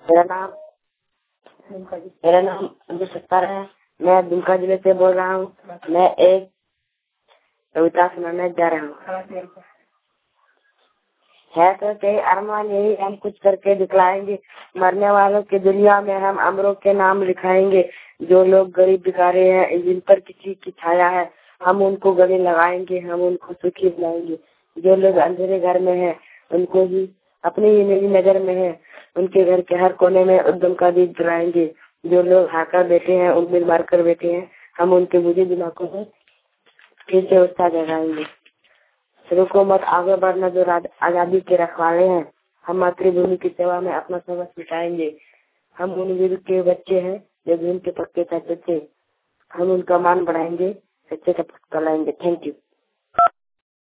मेरा नाम मेरा नाम अब्दुल सत्तार है। मैं दुमका जिले से बोल रहा हूँ। मैं एक कविता सुनाने जा रहा हूँ। है तो कई अरमान यही हम कुछ करके दिखलाएंगे। मरने वालों की दुनिया में हम अमरों के नाम लिखाएंगे। जो लोग गरीब भिखारी हैं, जिन पर किसी की छाया है, हम उनको गले लगाएंगे, हम उनको सुखी बनाएंगे। जो लोग अंधेरे घर में हैं, उनको ही अपनी ही मेरी नजर में है, उनके घर के हर कोने में उद्यम का दीप जलाएंगे। जो लोग हाकर बैठे हैं, उम्मीद मार कर बैठे हैं, हम उनके बुझे दिमागों में फिर से उत्साह जगाएंगे। रुको मत, आगे बढ़ना जो आजादी के रखवाले हैं। हम मातृभूमि की सेवा में अपना सर्वस्व मिटाएंगे। हम उन वीर के बच्चे हैं जो भीम के पक्के चाहते थे। हम उनका मान बढ़ाएंगे, सच्चे शपथ लाएंगे। Thank you.